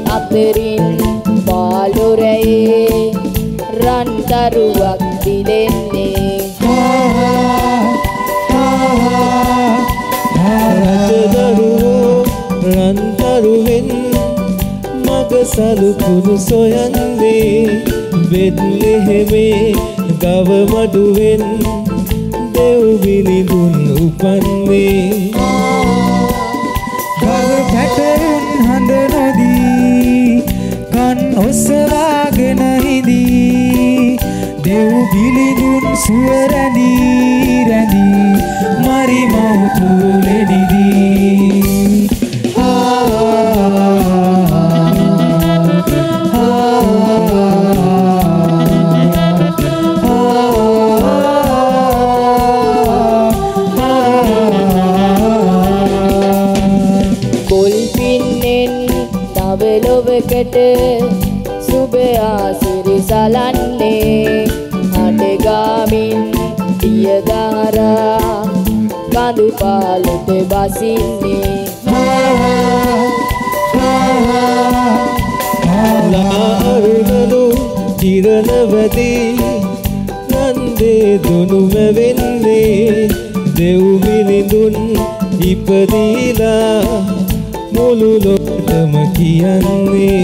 අතරින් පාලොරයේ රන්තරුවක් දිලෙන්නේ රජදරුවෝ රන්තරුවෙන් මග සලුකුණු සොයන්නේ බෙත්ලෙහෙමේ ගව මඩුවෙන් දෙව් බිලිඳුන් උපන්නේ ගව පැටරුන් හඳ නොදී කන් ඔසවාගෙන හිඳී දෙව් බිලිඳුන් සුව රැඳී රැඳී මරි මව් තුලෙනිදී ලොවකට සුභයා සිරිසලන්නේ අඩගාමින් පියදාරා කඳු පාලට බසින්නේ ලාරුණු කිරණවදී නන්දේ දුනුම වෙන්නේ දෙව් බිලිඳුන් ඉපදීලා මුළු ලොවටම කියන්නේ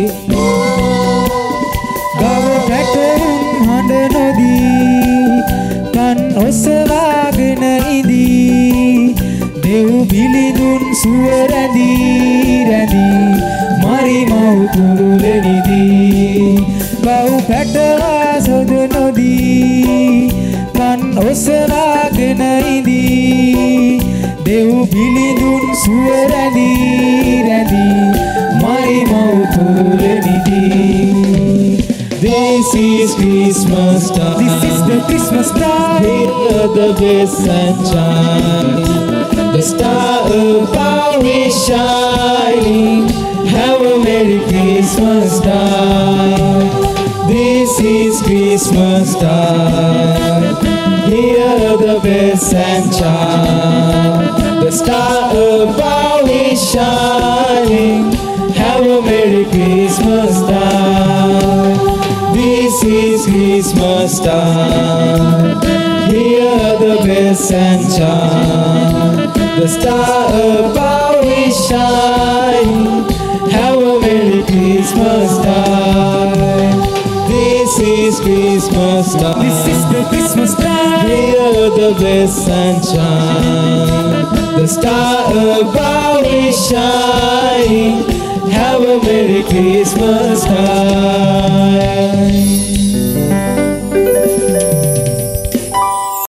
ගව පැටරුන් හඬ නොදී කන් ඔසවාගෙන ඉදී දෙව් බිලිඳුන් සුව රැඳී රැඳී මරි මව් කුරුලෙනිදී ගව පැටවා සොද නොදී කන් ඔසවාගෙන ඉදී දෙව් බිලිඳුන් සුව රැඳී රැඳී මරි මව් කුරුලෙනිදී This is Christmas time. This is the Christmas time. Hear the bells and chime. The star above is shining. Have a Merry Christmas time. This is Christmas time. Hear the bells and chime. The star above is shining. Have a Merry Christmas time. This is Christmas time. Hear the bells and chime. The star above is shining. Have a Merry Christmas time. This is Christmas time. This is the Christmas time. Hear the bells and chime. The star above is shining. Have a Merry Christmas time.